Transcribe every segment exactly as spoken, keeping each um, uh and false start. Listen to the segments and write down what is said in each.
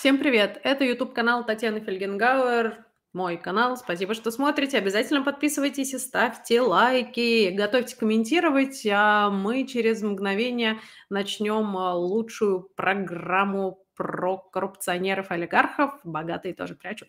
Всем привет! Это YouTube-канал Татьяны Фельгенгауэр, мой канал. Спасибо, что смотрите. Обязательно подписывайтесь и ставьте лайки. Готовьте комментировать, а мы через мгновение начнем а, лучшую программу про коррупционеров-олигархов. Богатые тоже прячут.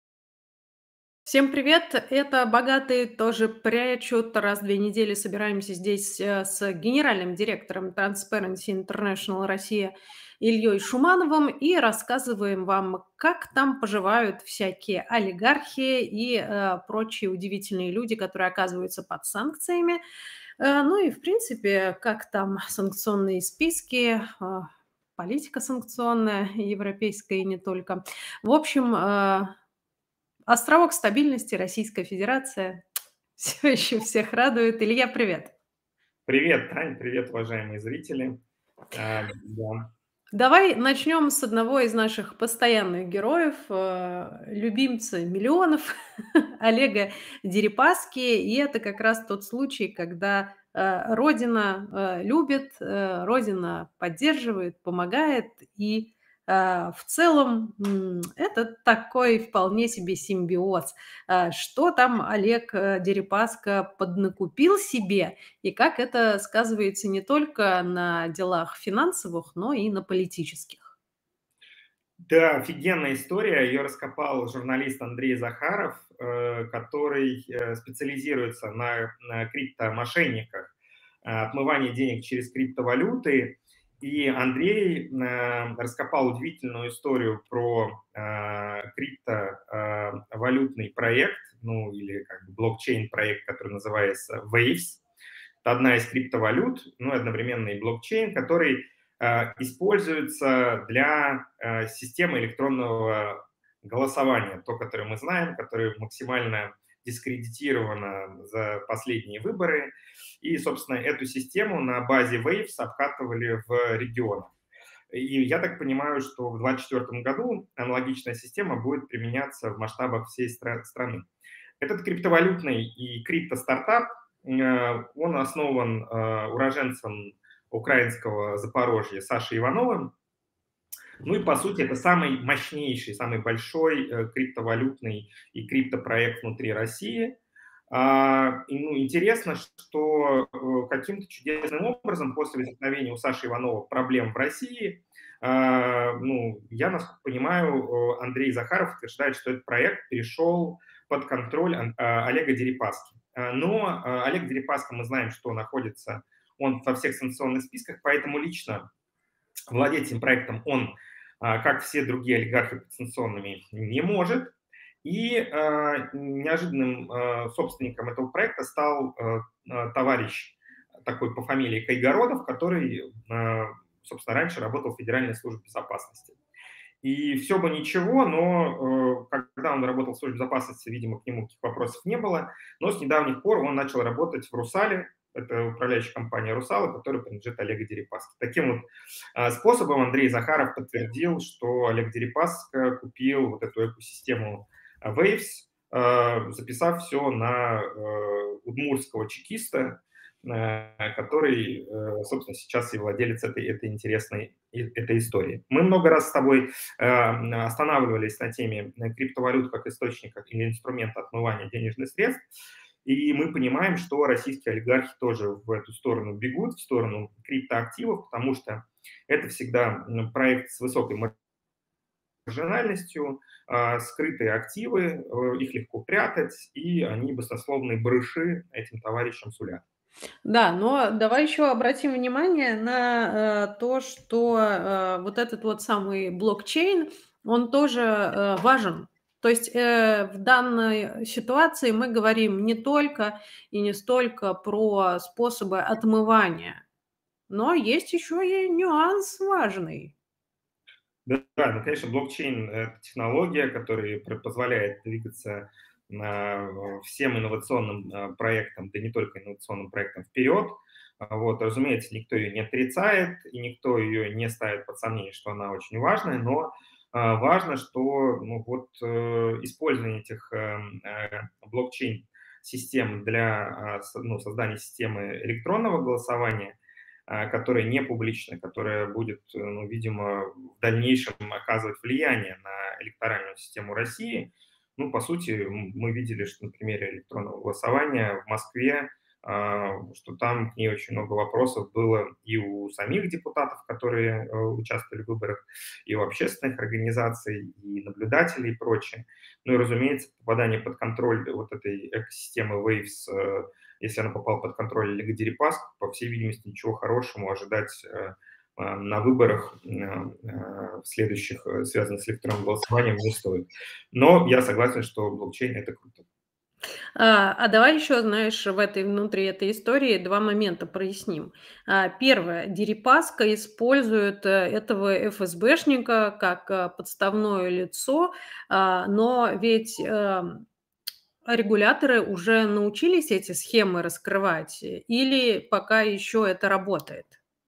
Всем привет! Это «Богатые тоже прячут». Раз в две недели собираемся здесь э, с генеральным директором Transparency International Россия Ильей Шумановым и рассказываем вам, как там поживают всякие олигархи и э, прочие удивительные люди, которые оказываются под санкциями. Э, ну и, в принципе, как там санкционные списки, э, политика санкционная, европейская и не только. В общем, э, островок стабильности, Российская Федерация все еще всех радует. Илья, привет! Привет, Тань, привет, уважаемые зрители. А, да. Давай начнем с одного из наших постоянных героев, э, любимца миллионов Олега Дерипаски. И это как раз тот случай, когда э, Родина э, любит, э, Родина поддерживает, помогает. И э, в целом м, это такой вполне себе симбиоз. Э, Что там Олег э, Дерипаска поднакупил себе, и как это сказывается не только на делах финансовых, но и на политических. Да, офигенная история. Ее раскопал журналист Андрей Захаров, э, который э, специализируется на, на криптомошенниках, э, отмывании денег через криптовалюты. И Андрей э, раскопал удивительную историю про э, криптовалютный проект, ну или как бы блокчейн-проект, который называется Waves. Это одна из криптовалют, ну и одновременно и блокчейн, который э, используется для э, системы электронного голосования, то, которое мы знаем, которое максимально дискредитировано за последние выборы. И, собственно, эту систему на базе Waves обкатывали в регионах. И я так понимаю, что в две тысячи двадцать четвёртом году аналогичная система будет применяться в масштабах всей стра- страны. Этот криптовалютный и криптостартап, э, он основан э, уроженцем украинского Запорожья Сашей Ивановым. Ну и, по сути, это самый мощнейший, самый большой э, криптовалютный и криптопроект внутри России. А, и, ну, интересно, что э, каким-то чудесным образом после возникновения у Саши Иванова проблем в России, а, ну, я, насколько понимаю, э, Андрей Захаров утверждает, что этот проект перешел под контроль Ан- а, Олега Дерипаски. А, Но а, Олег Дерипаска, мы знаем, что находится он во всех санкционных списках, поэтому лично владеть этим проектом он, а, как все другие олигархи подсанкционными, не может. И э, неожиданным э, собственником этого проекта стал э, э, товарищ такой по фамилии Кайгородов, который, э, собственно, раньше работал в Федеральной службе безопасности. И все бы ничего, но э, когда он работал в службе безопасности, видимо, к нему никаких вопросов не было. Но с недавних пор он начал работать в «Русале», это управляющая компания «Русала», которая принадлежит Олегу Дерипаске. Таким вот а, способом Андрей Захаров подтвердил, что Олег Дерипаска купил вот эту экосистему а, Waves, а, записав все на э, удмуртского чекиста, э, который, э, собственно, сейчас и владелец этой, этой интересной и- этой истории. Мы много раз с тобой э, останавливались на теме э, криптовалют как источника или инструмента отмывания денежных средств, и мы понимаем, что российские олигархи тоже в эту сторону бегут, в сторону криптоактивов, потому что это всегда м, проект с высокой маржинальностью, а, скрытые активы, э, их легко прятать, и они баснословные барыши этим товарищам сулят. Да, но давай еще обратим внимание на э, то, что э, вот этот вот самый блокчейн, он тоже э, важен. То есть э, в данной ситуации мы говорим не только и не столько про способы отмывания, но есть еще и нюанс важный. Да, да, ну, конечно, блокчейн — это технология, которая пр позволяет двигаться на, э, всем инновационным, э, проектам, да не только инновационным проектам, вперед. А, вот, разумеется, никто ее не отрицает, и никто ее не ставит под сомнение, что она очень важная, но, а, важно, что, ну, вот, э, использование этих, эм, э, блокчейн-систем для, а, со ну, создания системы электронного голосования а, которая не публична, которая будет, э, ну, видимо, в дальнейшем оказывать влияние на электоральную систему России. Ну, по сути, м, мы видели, что на примере электронного голосования в Москве, а, что там к ней очень много вопросов было и у самих депутатов, которые э, участвовали в выборах, и у общественных организаций, и наблюдателей и прочее. Ну и, разумеется, попадание под контроль вот этой экосистемы Waves, э, если она попала под контроль Олега Дерипаски, по всей видимости, ничего хорошему ожидать э, э, на выборах э, э, следующих, э, связанных с электронным голосованием, не стоит. Но я согласен, что блокчейн — это круто. А, а давай еще, знаешь, в этой внутри этой истории два момента проясним. А, первое. Дерипаска использует э, этого эф эс бэшника как а, подставное лицо, а, но ведь ам, регуляторы уже научились эти схемы раскрывать, э, или пока еще это работает?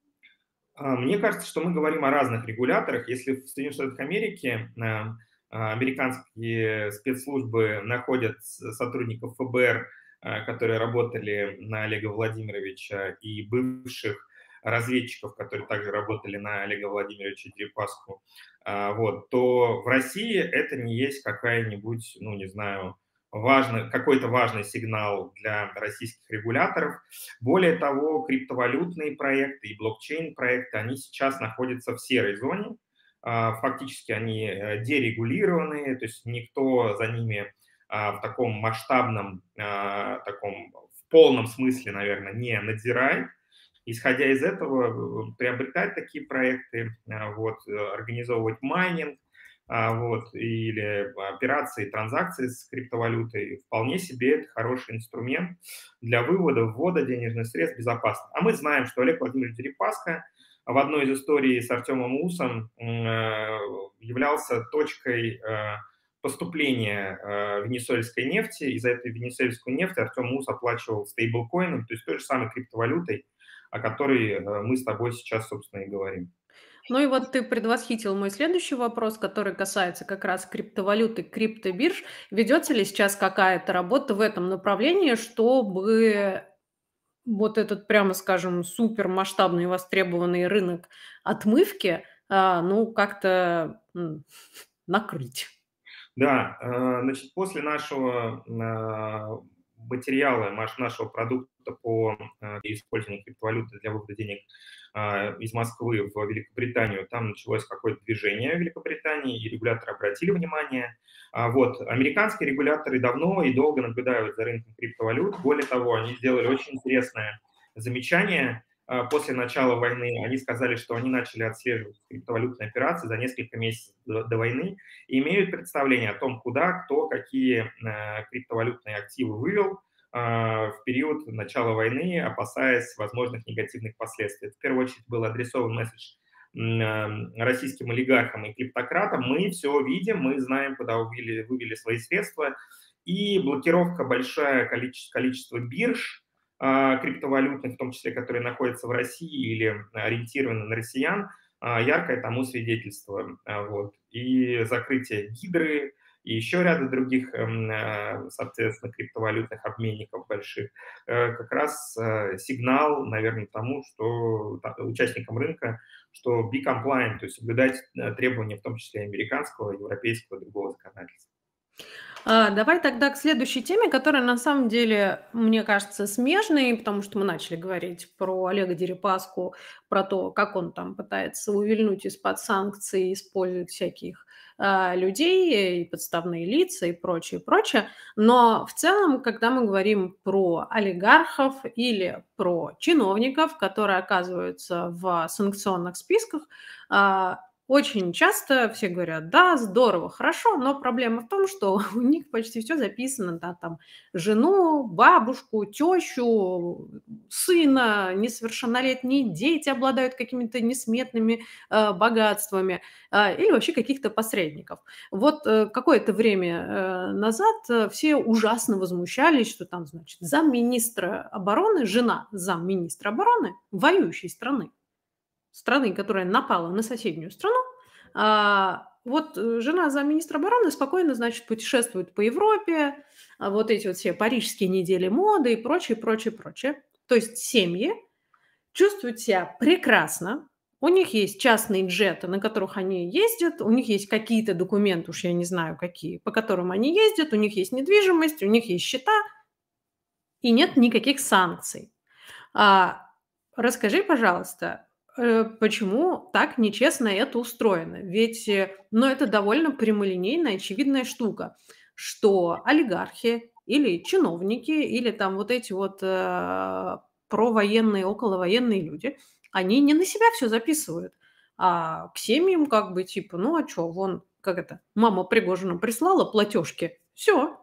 А, Мне кажется, что мы говорим о разных регуляторах. Если в Соединенных Штатах Америки э, а, американские спецслужбы находят с- сотрудников эф бэ эр, э, которые работали на Олега Владимировича, и бывших разведчиков, которые также работали на Олега Владимировича Дерипаску, а, вот, то в России это не есть какая-нибудь, ну, не знаю, важный, какой-то важный сигнал для российских регуляторов. Более того, криптовалютные проекты и блокчейн-проекты, они сейчас находятся в серой зоне. А, Фактически они э, дерегулированные, то есть никто за ними а, в таком масштабном, а, таком в полном смысле, наверное, не надзирает. Исходя из этого, э, приобретать такие проекты, а, вот, э, организовывать майнинг, а, вот, или операции, транзакции с криптовалютой, вполне себе это хороший инструмент для вывода, ввода денежных средств безопасно. А мы знаем, что Олег Владимирович Дерипаска в одной из историй с Артемом Усом э, являлся точкой э, поступления э, венесуэльской нефти, и за этой венесуэльской нефть Артем Ус оплачивал стейблкоином, то есть той же самой криптовалютой, о которой э, мы с тобой сейчас, собственно, и говорим. Ну и вот ты предвосхитил мой следующий вопрос, который касается как раз криптовалюты, криптобирж. Ведется ли сейчас какая-то работа в этом направлении, чтобы вот этот, прямо скажем, супермасштабный востребованный рынок отмывки, а, ну, как-то м, накрыть? Да, э, значит, после нашего а, материала, маш- нашего продукта по э, использованию криптовалюты для вывода денег а, из Москвы в Великобританию, там началось какое-то движение в Великобритании, и регуляторы обратили внимание. А Вот, американские регуляторы давно и долго наблюдают за рынком криптовалют. Более того, они сделали очень интересное замечание. А, После начала войны они сказали, что они начали отслеживать криптовалютные операции за несколько месяцев до до войны, и имеют представление о том, куда, кто, какие э, криптовалютные активы вывел э, в период начала войны, опасаясь возможных негативных последствий. В первую очередь был адресован месседж м, э, российским олигархам и криптократам. Мы все видим, мы знаем, куда вывели, вывели свои средства, и блокировка большое количество, количество бирж э, криптовалютных, в том числе, которые находятся в России или ориентированы на россиян, а, яркое тому свидетельство. А, Вот. И закрытие Гидры, и еще ряда других, эм, э, соответственно, криптовалютных обменников больших, э, как раз э, сигнал, наверное, тому, что та- участникам рынка, что be compliant, то есть соблюдать э, требования, в том числе американского, европейского, другого законодательства. А, давай тогда к следующей теме, которая на самом деле, мне кажется, смежной, потому что мы начали говорить про Олега Дерипаску, про то, как он там пытается увильнуть из-под санкций, использует всяких а, людей, и подставные лица и прочее, прочее. Но в целом, когда мы говорим про олигархов или про чиновников, которые оказываются в санкционных списках, а, очень часто все говорят: "Да, здорово, хорошо", но проблема в том, что у них почти все записано, да, там жену, бабушку, тещу, сына, несовершеннолетние дети обладают какими-то несметными, э, богатствами, а, или вообще каких-то посредников. Вот, э, какое-то время, э, назад, э, все ужасно возмущались, что там, значит, замминистра обороны, жена замминистра обороны воюющей страны, страны, которая напала на соседнюю страну. А, вот, э, жена замминистра обороны спокойно, значит, путешествует по Европе, а, вот эти вот все парижские недели моды и прочее, прочее, прочее. То есть семьи чувствуют себя прекрасно. У них есть частные джеты, на которых они ездят, у них есть какие-то документы, уж я не знаю какие, по которым они ездят, у них есть недвижимость, у них есть счета, и нет никаких санкций. А, расскажи, пожалуйста, э, почему так нечестно это устроено? Ведь, э, ну, это довольно прямолинейная, очевидная штука, что олигархи или чиновники, или там вот эти вот э, провоенные, околовоенные люди, они не на себя все записывают, а к семьям как бы типа, ну а что, вон, как это, мама Пригожина прислала платежки, все.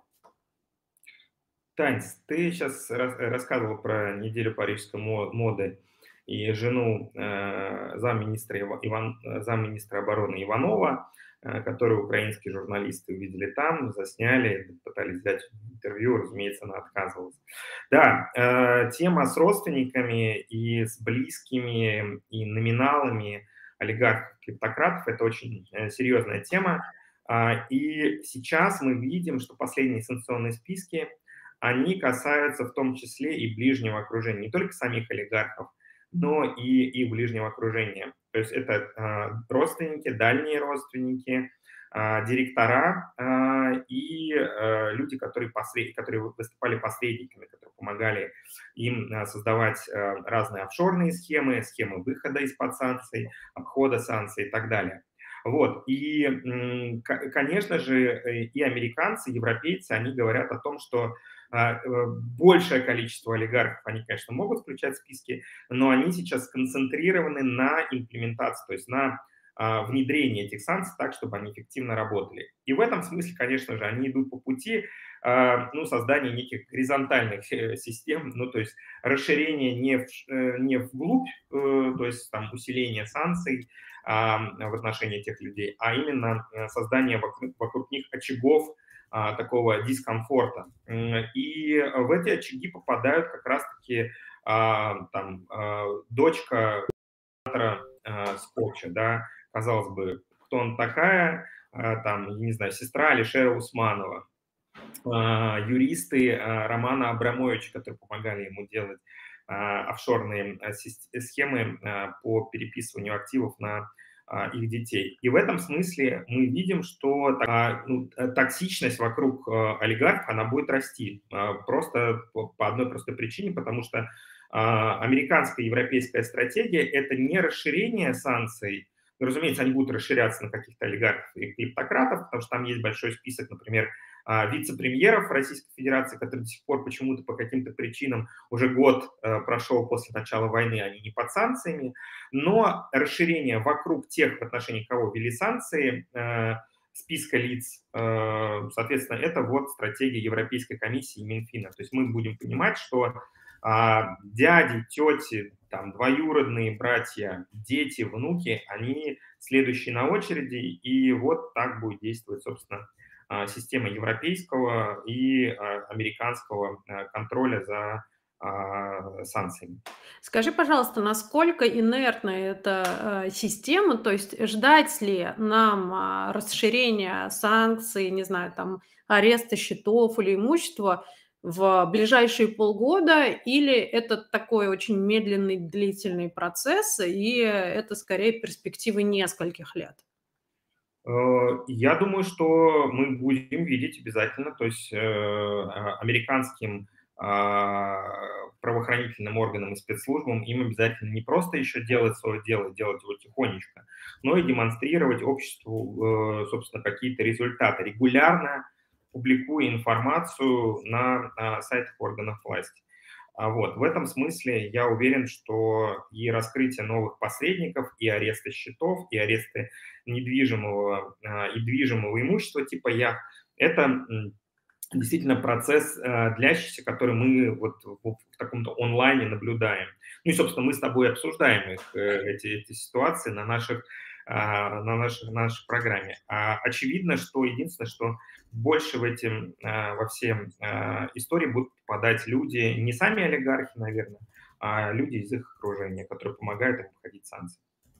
Тань, ты сейчас рассказывал про неделю парижской мо- моды и жену э, замминистра, Ива- Иван, э, замминистра обороны Иванова, э, которую украинские журналисты увидели там, засняли, пытались взять интервью, разумеется, она отказывалась. Да, э, тема с родственниками и с близкими и номиналами олигархов-клептократов – это очень э, серьезная тема. А, И сейчас мы видим, что последние санкционные списки они касаются в том числе и ближнего окружения, не только самих олигархов, но и их ближнего окружения. То есть это э, родственники, дальние родственники, э, директора э, и э, люди, которые, посред... которые выступали посредниками, которые помогали им э, создавать э, разные офшорные схемы, схемы выхода из-под санкций, обхода санкций и так далее. Вот. И, м, к- конечно же, э, и американцы, и европейцы, они говорят о том, что а, э, большее количество олигархов, они, конечно, могут включать в списки, но они сейчас сконцентрированы на имплементации, то есть на а, внедрении этих санкций так, чтобы они эффективно работали. И в этом смысле, конечно же, они идут по пути а, ну, создания неких горизонтальных э, систем, ну, то есть расширение не, в, э, не вглубь, э, то есть там усиление санкций а, в отношении этих людей, а именно э, создание вокруг, вокруг них очагов а, такого дискомфорта. М, И в эти очаги попадают как раз-таки а, там а, дочка а, Скотча, да, казалось бы, кто он такая, а, там, я не знаю, сестра Алишера Усманова, а, юристы а, Романа Абрамовича, которые помогали ему делать а, офшорные а, сис- схемы а, по переписыванию активов на а, их детей. И в этом смысле мы видим, что а, ну, э, токсичность вокруг а, олигархов, она будет расти. А, Просто по по одной простой причине, потому что а, американская и европейская стратегия – это не расширение санкций. Ну, разумеется, они будут расширяться на каких-то олигархов и клептократов, потому что там есть большой список, например, а, вице-премьеров Российской Федерации, которые до сих пор почему-то по каким-то причинам уже год э, прошел после начала войны, они не под санкциями, но расширение вокруг тех, в отношении кого ввели санкции, э, списка лиц, э, соответственно, это вот стратегия Европейской комиссии и Минфина. То есть мы будем понимать, что а, дяди, тети, там, двоюродные братья, дети, внуки, они следующие на очереди, и вот так будет действовать, собственно, а, система европейского и а, американского а, контроля за а, санкциями. Скажи, пожалуйста, насколько инертна эта, э, система? То есть ждать ли нам, а, расширения санкций, не знаю, там, ареста счетов или имущества в ближайшие полгода, или это такой очень медленный, длительный процесс, и это скорее перспективы нескольких лет? Э, Я думаю, что мы будем видеть обязательно, то есть э, а, американским а, правоохранительным органам и спецслужбам им обязательно не просто еще делать свое дело, делать его тихонечко, но и демонстрировать обществу, э, собственно, какие-то результаты, регулярно публикуя информацию на а, сайтах органов власти. А Вот. В этом смысле я уверен, что и раскрытие новых посредников, и аресты счетов, и аресты недвижимого а, и движимого имущества типа яхт – это м, действительно процесс а, длящийся, который мы вот в, в таком-то онлайне наблюдаем. Ну и, собственно, мы с тобой обсуждаем их, э, эти, эти ситуации на наших а, на нашей, на нашей программе. А очевидно, что единственное, что больше в эти, а, во все а, истории будут попадать люди, не сами олигархи, наверное, а люди из их окружения, которые помогают им обходить санкции.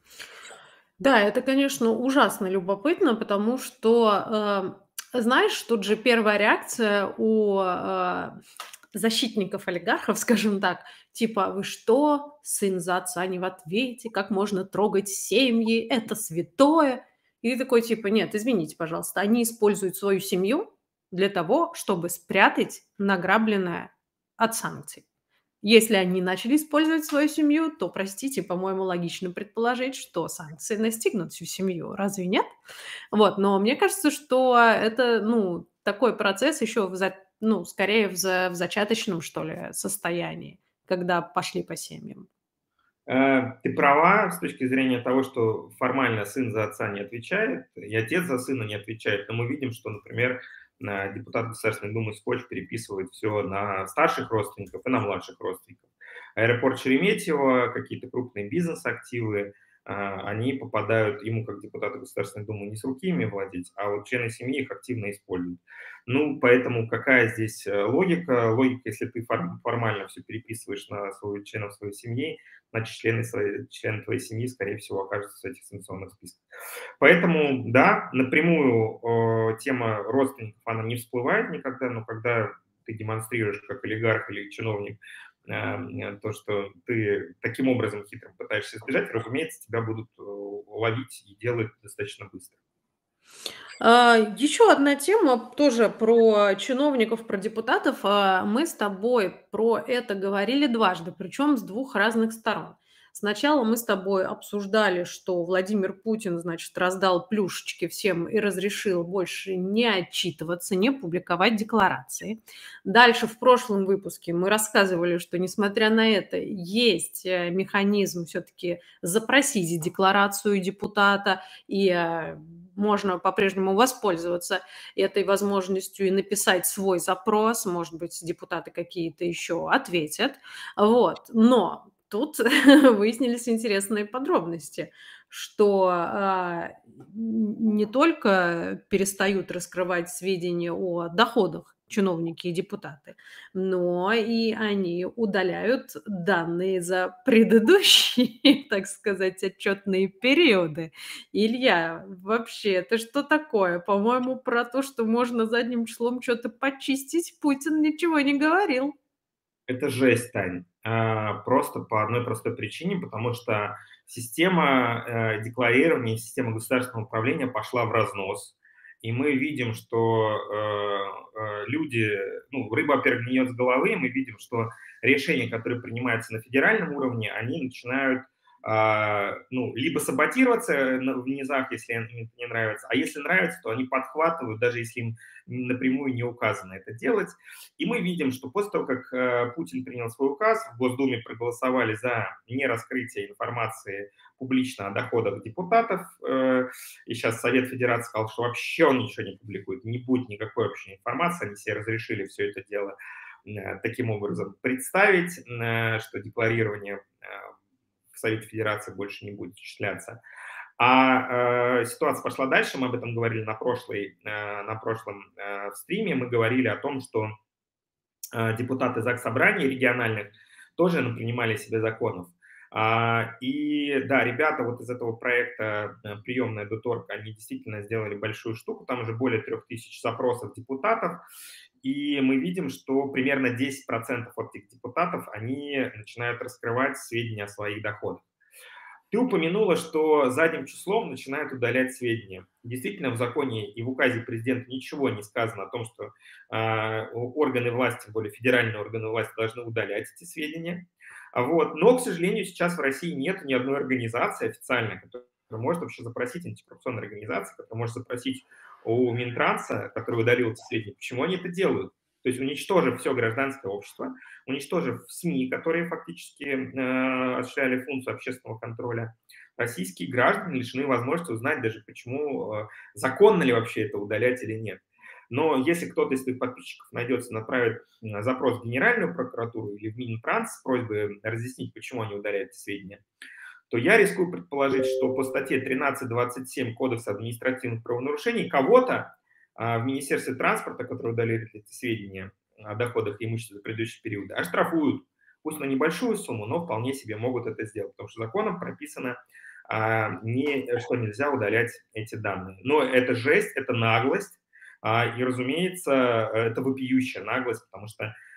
Да, это, конечно, ужасно любопытно, потому что, э, знаешь, тут же первая реакция у, э, защитников олигархов, скажем так, типа: "Вы что? Сын за отца не в ответе, как можно трогать семьи? Это святое". И ты такой типа: "Нет, извините, пожалуйста". Они используют свою семью для того, чтобы спрятать награбленное от санкций. Если они начали использовать свою семью, то, простите, по-моему, логично предположить, что санкции настигнут всю семью. Разве нет? Вот, но мне кажется, что это, ну, такой процесс еще в за ну, скорее в за в зачаточном, что ли, состоянии, когда пошли по семьям. Э, ты права с точки зрения того, что формально сын за отца не отвечает, и отец за сына не отвечает. Но мы видим, что, например, на депутат Государственной Думы Скотч переписывает все на старших родственников и на младших родственников. Аэропорт Шереметьево, какие-то крупные бизнес-активы, а, они попадают ему, как депутату Государственной Думы, не с руки ими владеть, а вот члены семьи их активно используют. Ну, поэтому какая здесь э, логика? Логика, если ты форм- формально все переписываешь на свою, членов своей семьи, значит, члены, своей, члены твоей семьи, скорее всего, окажутся в этих санкционных списках. Поэтому, да, напрямую э, тема родственников, она не всплывает никогда, но когда ты демонстрируешь как олигарх или чиновник э, э, то, что ты таким образом хитрым пытаешься избежать, разумеется, тебя будут э, ловить и делать достаточно быстро. А, еще одна тема тоже про чиновников, про депутатов. А, мы с тобой про это говорили дважды, причем с двух разных сторон. Сначала мы с тобой обсуждали, что Владимир Путин, значит, раздал плюшечки всем и разрешил больше не отчитываться, не публиковать декларации. Дальше в прошлом выпуске мы рассказывали, что, несмотря на это, есть э, механизм все-таки запросить декларацию депутата, и э, можно по-прежнему воспользоваться этой возможностью и написать свой запрос. Может быть, депутаты какие-то еще ответят. Вот. Но тут выяснились интересные подробности, что а, н- не только перестают раскрывать сведения о доходах чиновники и депутаты, но и они удаляют данные за предыдущие, так сказать, отчетные периоды. Илья, вообще, это что такое? По-моему, про то, что можно задним числом что то почистить, Путин ничего не говорил. Это жесть, Тань. А, Просто по одной простой причине, потому что система э, декларирования, система государственного управления пошла в разнос. И мы видим, что э, э, люди, ну, рыба, во-первых, гниет с головы, и мы видим, что решения, которые принимаются на федеральном уровне, они начинают а, ну, либо саботироваться на- в низах, если им это не нравится, а если нравится, то они подхватывают, даже если им напрямую не указано это делать. И мы видим, что после того, как э, Путин принял свой указ, в Госдуме проголосовали за нераскрытие информации публично о доходах депутатов, э, и сейчас Совет Федерации сказал, что вообще он ничего не публикует, не будет никакой вообще информации, они себе разрешили все это дело э, таким образом представить, э, что декларирование э, в Совете Федерации больше не будет осуществляться. А э, ситуация пошла дальше, мы об этом говорили на, прошлой, э, на прошлом э, стриме, мы говорили о том, что э, депутаты Заксобраний региональных тоже принимали себе законов. А, И да, ребята вот из этого проекта э, «Приемная Дуторг», они действительно сделали большую штуку, там уже более трех тысяч запросов депутатов, и мы видим, что примерно десять процентов от этих депутатов, они начинают раскрывать сведения о своих доходах. Ты упомянула, что задним числом начинают удалять сведения. Действительно, в законе и в указе президента ничего не сказано о том, что э, органы власти, тем более федеральные органы власти, должны удалять эти сведения. А Вот. Но, к сожалению, сейчас в России нет ни одной организации официальной, которая может вообще запросить, антикоррупционной организации, которая может запросить у Минтранса, который удалил эти сведения, почему они это делают. То есть уничтожив все гражданское общество, уничтожив СМИ, которые фактически э, осуществляли функцию общественного контроля, российские граждане лишены возможности узнать даже, почему, э, законно ли вообще это удалять или нет. Но если кто-то из твоих подписчиков найдется, направит э, запрос в Генеральную прокуратуру или в Минтранс с просьбой разъяснить, почему они удаляют эти сведения, то я рискую предположить, что по статье тринадцать двадцать семь Кодекса административных правонарушений кого-то а, в Министерстве транспорта, которые удалили эти сведения о доходах и имуществе за предыдущие периоды, оштрафуют. Пусть на небольшую сумму, но вполне себе могут это сделать, потому что законом прописано, а, не, что нельзя удалять эти данные. Но это жесть, это наглость, а, и, разумеется, это вопиющая наглость, потому что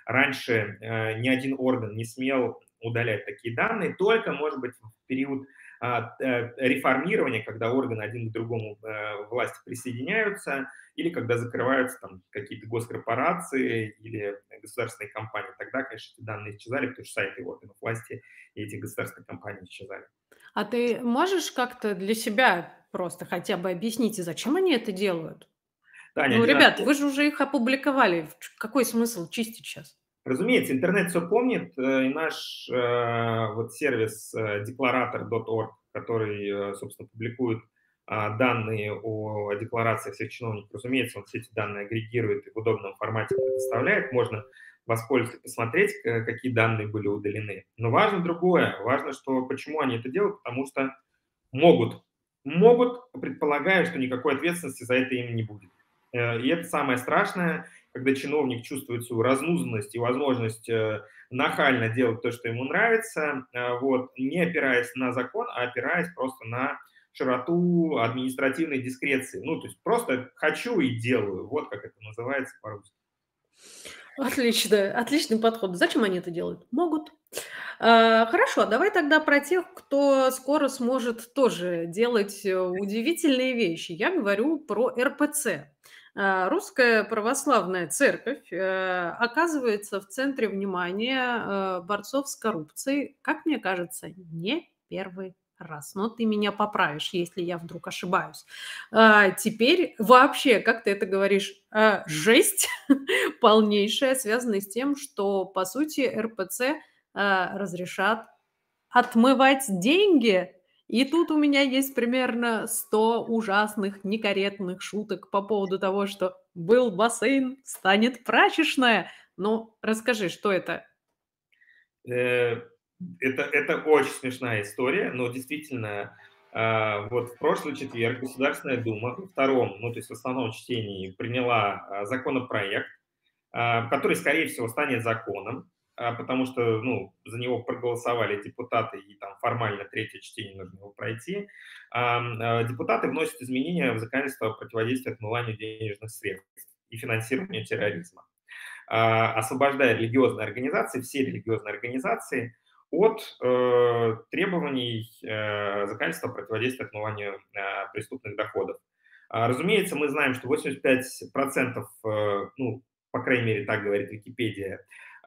раньше э, ни один орган не смел удалять такие данные, только, может быть, в период а, э, реформирования, когда органы один к другому э, власти присоединяются, или когда закрываются там какие-то госкорпорации или государственные компании. Тогда, конечно, эти данные исчезали, потому что сайты органов власти и эти государственные компании исчезали. А ты можешь как-то для себя просто хотя бы объяснить, и зачем они это делают? Да, не Ну, один раз. ребят, вы же уже их опубликовали. В ч Какой смысл чистить сейчас? Разумеется, интернет все помнит, э, и наш э, вот сервис э, декларатор точка орг, который, э, собственно, публикует а, данные о декларациях всех чиновников, разумеется, он все эти данные агрегирует и в удобном формате предоставляет. Можно воспользоваться, посмотреть, к- какие данные были удалены. Но важно другое. Важно, что почему они это делают, потому что могут. Могут, предполагая, что никакой ответственности за это им не будет. Э, И это самое страшное, когда чиновник чувствует свою разнузданность и возможность э, нахально делать то, что ему нравится, э, вот, не опираясь на закон, а опираясь просто на широту административной дискреции. Ну, то есть просто хочу и делаю. Вот как это называется по-русски. Отлично, отличный подход. Зачем они это делают? Могут. А, хорошо, давай тогда про тех, кто скоро сможет тоже делать, э, удивительные вещи. Я говорю про эр пэ цэ. А, Русская православная церковь, э, оказывается в центре внимания, э, борцов с коррупцией, как мне кажется, не первый раз. Но ты меня поправишь, если я вдруг ошибаюсь. А, теперь вообще, как ты это говоришь, а, жесть полнейшая, связанная с тем, что, по сути, эр пэ цэ а, разрешат отмывать деньги. И тут у меня есть примерно сто ужасных, некорректных шуток по поводу того, что был бассейн, станет прачечная. Ну, расскажи, что это? Э, Это, это очень смешная история, но действительно, а, вот в прошлый четверг Государственная Дума во втором, ну, то есть в основном чтении, приняла а, законопроект, а, который, скорее всего, станет законом, а, потому что, ну, за него проголосовали депутаты, и там формально третье чтение нужно его пройти. Ам, а, Депутаты вносят изменения в законодательство о противодействии отмыванию денежных средств и финансированию терроризма, а, освобождая религиозные организации, все религиозные организации от э, требований э, законодательства о противодействии отмыванию э, преступных доходов. А, разумеется, мы знаем, что восемьдесят пять процентов, э, ну, по крайней мере, так говорит Википедия,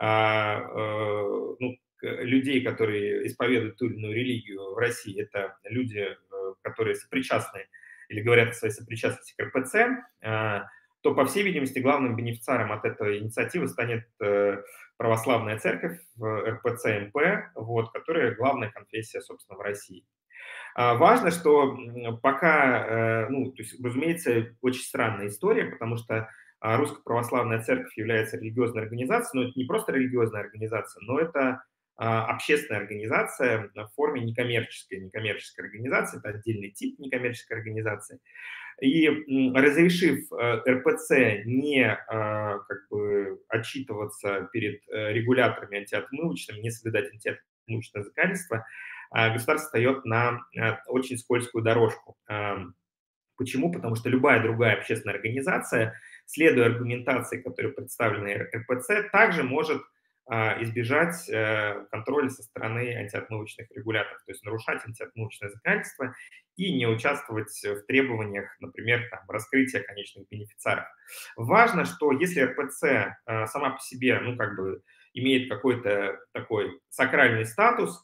а, э, ну, к- людей, которые исповедуют ту или иную религию в России, это люди, э, которые сопричастны или говорят о своей сопричастности к эр пэ цэ, а, то, по всей видимости, главным бенефициаром от этой инициативы станет э, православная церковь, э, эр пэ цэ эм пэ, вот, которая главная конфессия, собственно, в России. А, Важно, что м, пока, э, ну, то есть, разумеется, очень странная история, потому что а, Русская Православная Церковь является религиозной организацией, но это не просто религиозная организация, но это а, общественная организация в форме некоммерческой. Некоммерческая организация– это отдельный тип некоммерческой организации. И м, разрешив э, эр пэ цэ не э, как бы отчитываться перед э, регуляторами антиотмывочными, не соблюдать антиотмывочное законодательство, а, государство встает на э, очень скользкую дорожку. Ам, Почему? Потому что любая другая общественная организация, следуя аргументации, которая представлена эр пэ цэ, также может а, избежать э, контроля со стороны антиотмывочных регуляторов, то есть нарушать антиотмывочное законодательство и не участвовать в требованиях, например, там, раскрытия конечных бенефициаров. Важно, что если эр пэ цэ э, сама по себе, ну, как бы имеет какой-то такой сакральный статус,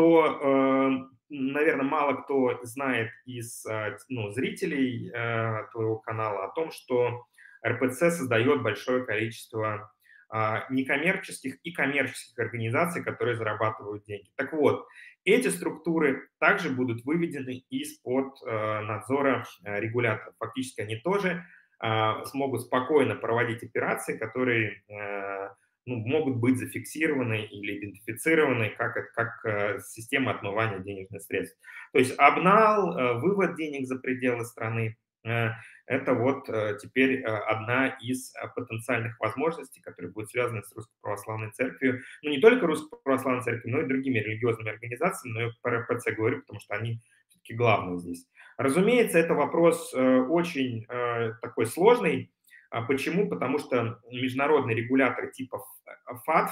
то, наверное, мало кто знает из э, ну, зрителей э, твоего канала о том, что эр пэ цэ создает большое количество а, некоммерческих и коммерческих организаций, которые зарабатывают деньги. Так вот, эти структуры также будут выведены из-под э, надзора э, регуляторов. Фактически они тоже э, смогут спокойно проводить операции, которые э, ну, могут быть зафиксированы или идентифицированы как, это- как э, система отмывания денежных средств. То есть обнал, э, вывод денег за пределы страны, э, это вот э, теперь э, одна из э, потенциальных возможностей, которые будут связаны с Русской Православной Церковью. Ну, не только Русской Православной Церковью, но и другими религиозными организациями, но я про эр пэ цэ говорю, потому что они все-таки главные здесь. Разумеется, это вопрос э, очень э, такой сложный, А почему? Потому что международные регуляторы типа ФАТФ,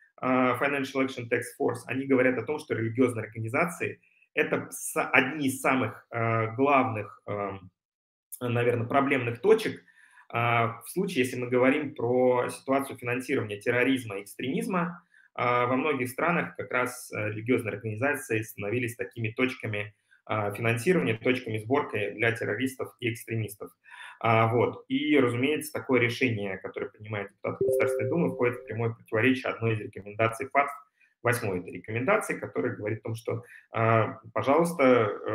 а, Financial Action Task Force, они говорят о том, что религиозные организации — это одни из самых э, главных, э, наверное, проблемных точек э, в случае, если мы говорим про ситуацию финансирования терроризма и экстремизма. Э, во многих странах как раз религиозные организации становились такими точками э, финансирования, точками сборки для террористов и экстремистов. А, вот. И, разумеется, такое решение, которое принимает депутат Государственной Думы, входит в прямое противоречие одной из рекомендаций ФАТФ, восьмой этой рекомендации, которая говорит о том, что, э, пожалуйста,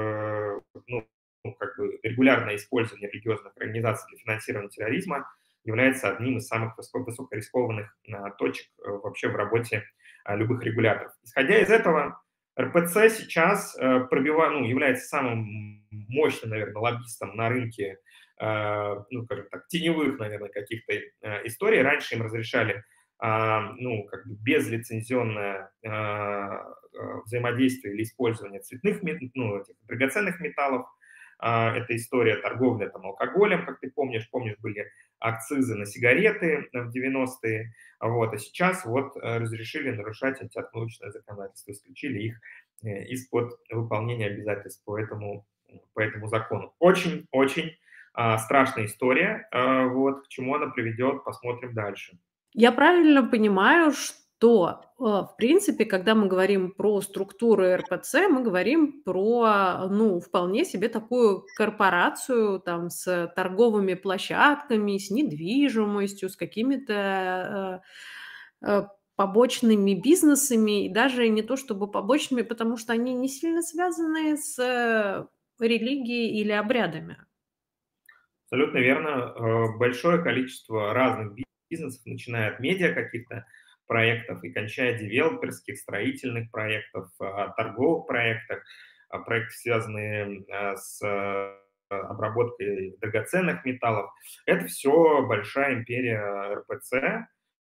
э, ну, ну, как бы регулярное использование религиозных организаций для финансирования терроризма является одним из самых высокорискованных э, точек э, вообще в работе э, любых регуляторов. Исходя из этого, эр пэ цэ сейчас э, пробивает, ну, является самым мощным, наверное, лоббистом на рынке, э, ну, скажем так, теневых, наверное, каких-то э, историй. Раньше им разрешали Uh, ну, как бы безлицензионное uh, взаимодействие или использование цветных, ну, этих драгоценных металлов. Uh, это история торговли там, алкоголем, как ты помнишь. Помнишь, были акцизы на сигареты в девяностые. Вот, а сейчас вот разрешили нарушать антиотмывочное законодательство, исключили их из-под выполнения обязательств по этому, по этому закону. Очень-очень uh, страшная история. Uh, вот, к чему она приведет, посмотрим дальше. Я правильно понимаю, что, э, в принципе, когда мы говорим про структуру эр пэ цэ, мы говорим про, ну, вполне себе такую корпорацию там с торговыми площадками, с недвижимостью, с какими-то э, э, побочными бизнесами, и даже не то чтобы побочными, потому что они не сильно связаны с э, религией или обрядами. Абсолютно верно. Большое количество разных бизнесов, начиная от медиа каких-то проектов и кончая девелоперских, строительных проектов, торговых проектов, проекты, связанные с обработкой драгоценных металлов. Это все большая империя эр пэ цэ,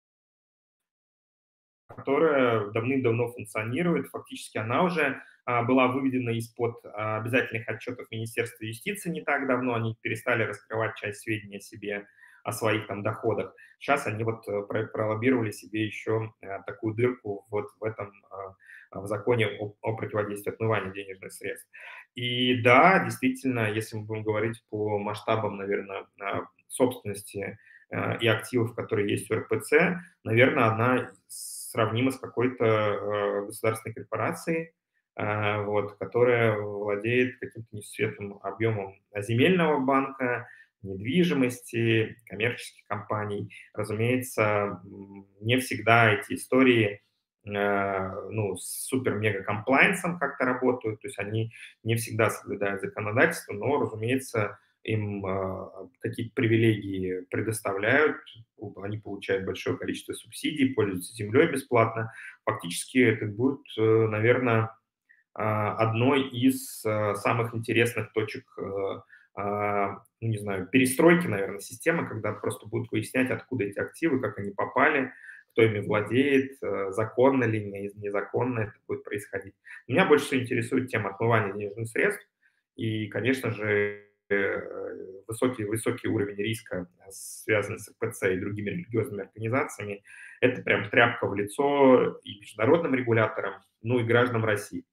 которая давным-давно функционирует. Фактически она уже была выведена из-под обязательных отчетов Министерства юстиции не так давно. Они перестали раскрывать часть сведений о себе, о своих там доходах. Сейчас они вот пролоббировали себе еще такую дырку вот в этом в законе о, о противодействии отмыванию денежных средств. И да, действительно, если мы будем говорить по масштабам, наверное, собственности и активов, которые есть у эр пэ цэ, наверное, она сравнима с какой-то государственной корпорацией, вот, которая владеет каким-то несусветным объемом земельного банка, недвижимости, коммерческих компаний. Разумеется, не всегда эти истории ну, с супер-мега-комплайнсом как-то работают, то есть они не всегда соблюдают законодательство, но, разумеется, им какие-то привилегии предоставляют, они получают большое количество субсидий, пользуются землей бесплатно. Фактически это будет, наверное, одной из самых интересных точек, ну, не знаю, перестройки, наверное, системы, когда просто будут выяснять, откуда эти активы, как они попали, кто ими владеет, законно ли, незаконно это будет происходить. Меня больше всего интересует тема отмывания денежных средств и, конечно же, высокий, высокий уровень риска, связанный с эр пэ цэ и другими религиозными организациями. Это прям тряпка в лицо и международным регуляторам, ну и гражданам России.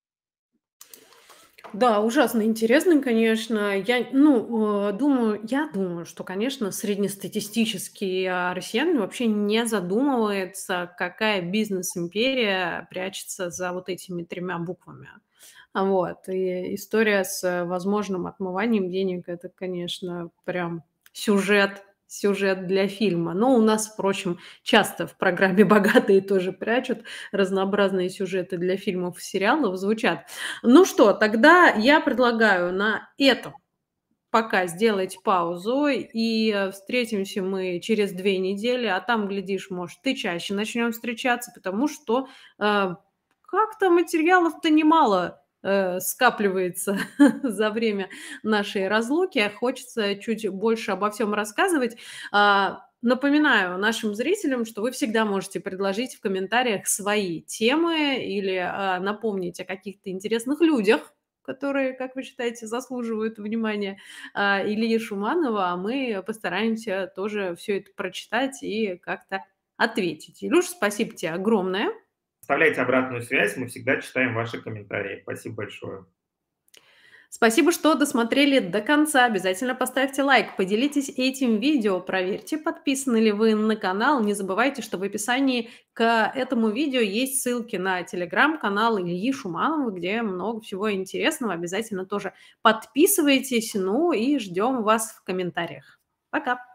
Да, ужасно интересно, конечно. Я, ну, э, думаю, я думаю, что, конечно, среднестатистический а, россиянин вообще не задумывается, какая бизнес-империя прячется за вот этими тремя буквами. А Вот. И история с возможным отмыванием денег — это, конечно, прям сюжет, сюжет для фильма. Но у нас, впрочем, часто в программе «Богатые» тоже прячут разнообразные сюжеты для фильмов и сериалов, звучат. Ну что, тогда я предлагаю на этом пока сделать паузу, и э, встретимся мы через две недели, а там, глядишь, может, и чаще начнем встречаться, потому что э, как-то материалов-то немало э, скапливается за время нашей разлуки, а хочется чуть больше обо всем рассказывать. А, Напоминаю нашим зрителям, что вы всегда можете предложить в комментариях свои темы или а, напомнить о каких-то интересных людях, которые, как вы считаете, заслуживают внимания, а, Ильи Шуманова, а мы постараемся тоже все это прочитать и как-то ответить. Илюш, спасибо тебе огромное. Оставляйте обратную связь, мы всегда читаем ваши комментарии. Спасибо большое. Спасибо, что досмотрели до конца. Обязательно поставьте лайк, поделитесь этим видео, проверьте, подписаны ли вы на канал. Не забывайте, что в описании к этому видео есть ссылки на телеграм-канал Ильи Шуманова, где много всего интересного. Обязательно тоже подписывайтесь, ну и ждем вас в комментариях. Пока!